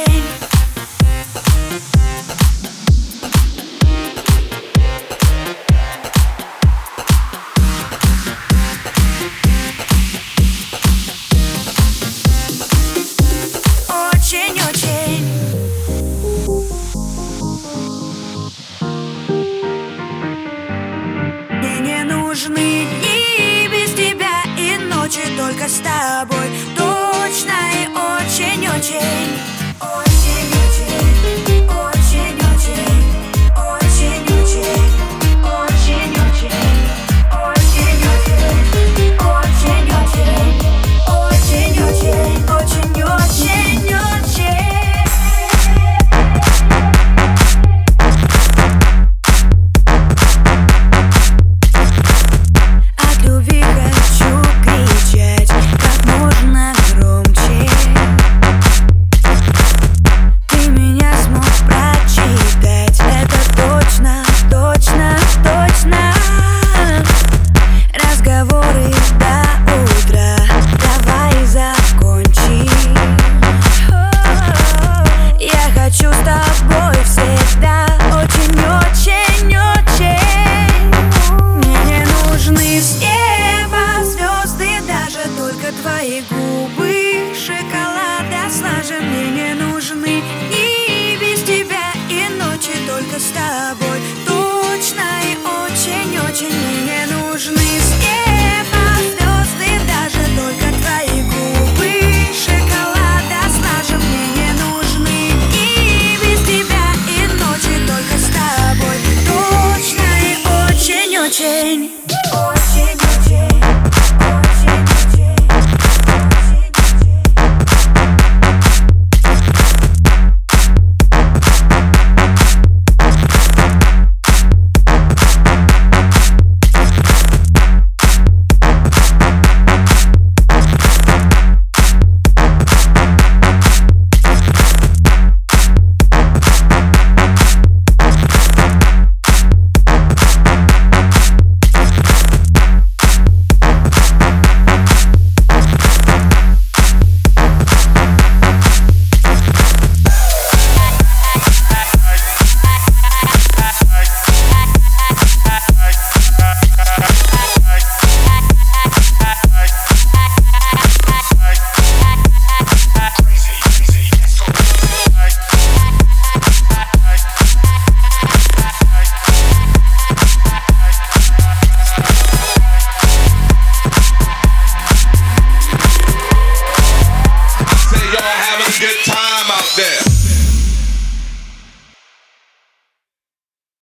очень. Очень-очень. Мне не нужны дни без тебя и ночи только с тобой. Точно и очень-очень. Очень-очень. Очень-очень. Очень-очень. Очень-очень. Очень-очень. Очень-очень. Очень-очень. Очень-очень. От любви хочу кричать как можно громче. Ты меня смог прочитать, это точно, точно, точно. Разговоры до утра, давай закончим. Я хочу с тобой всегда, очень-очень, очень. Мне не нужны с неба звезды, даже только твои губы шоколада слажен. Мне не нужны дни без тебя и ночи только с тобой. Точно и очень-очень. Мне не нужны с неба звезды, даже только твои губы шоколада слажен. Мне не нужны дни без тебя и ночи только с тобой. Точно и очень-очень.